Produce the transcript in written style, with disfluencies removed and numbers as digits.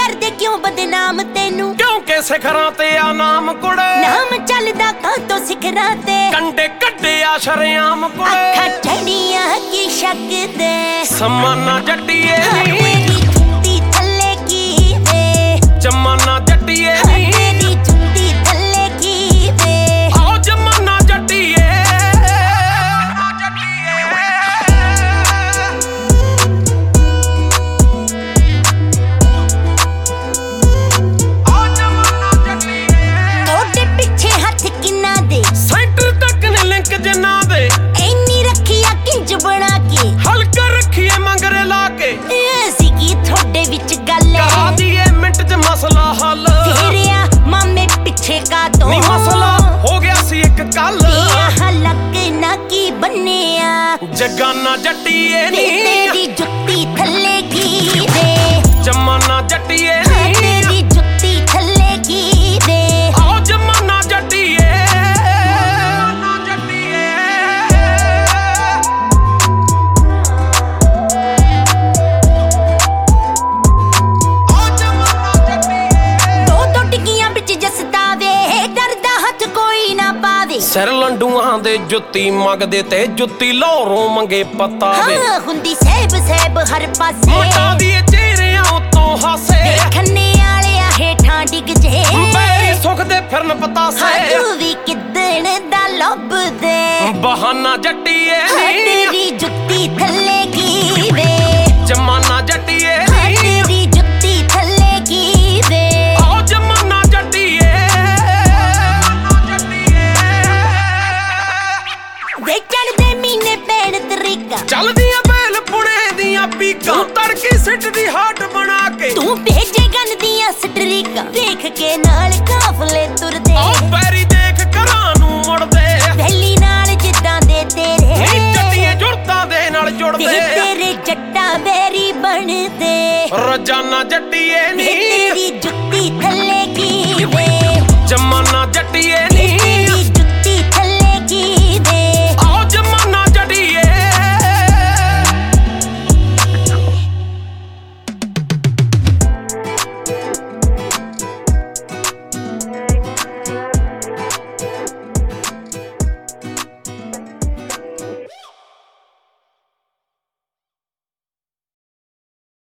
ਕਰਦੇ क्यों बदनाम तेनू क्योंकि सिखरां ते आ नाम कुड़े नाम चलदा कां तो सिखरां ते कंडे कड्डे आ शरेआम कुड़े अखा चढ़ियां की शक दे समाना जट्टिए नी तेरी जुत्ती थल्ले की वे जमाना जट्टिए नी तेरी जुत्ती थल्ले की वे आओ जमाना जट्टिए तोड़े पीछे हाथ किन्ना दे सेंटर तक ने लिंक जिन्ना दे इन्नी रखिया किंज बना के हल्का रखिए मंगरे ला के ऐसी की थोड़े विच गल करा दिए मिंट च मसला हल फेरिया मामे पीछे का तो नी मसला हो गया सी एक कल हलक ना की बनिया जगाना जट्टिए नी तेरी जुत्ती थल्ले की दे जमाना जट्टिए तेरी जुत्ती थल्ले की दे आओ जमाना जट्टिए दो टिकियां बिच जसदावे डरदा हथ कोई ना पावे सिर लंडूआं दे जुत्ती मंगदे ते जुत्ती लोरों मंगे पतावे हाँ हुंदी सैब हर पासे मटा दिए चेहरियां उतों हासे देखने आलिया हेठां डिग जे बैरी सुख दे फिरन पतासे तू भी किदण दा लभ दे बहाना जट्टिए नी तेरी जुत्ती थल्ले की वे जमाना जट्टिए तेरी जुत्ती थल्ले की वे आओ जमाना जट्टिए वे चढ़दे मीने पैण तरीका चलदियां बैल पुणे दियां पीकां तड़की सिट दी हाट बना के तू भेजे गन दियां स्ट्रीका देख के नाल काफले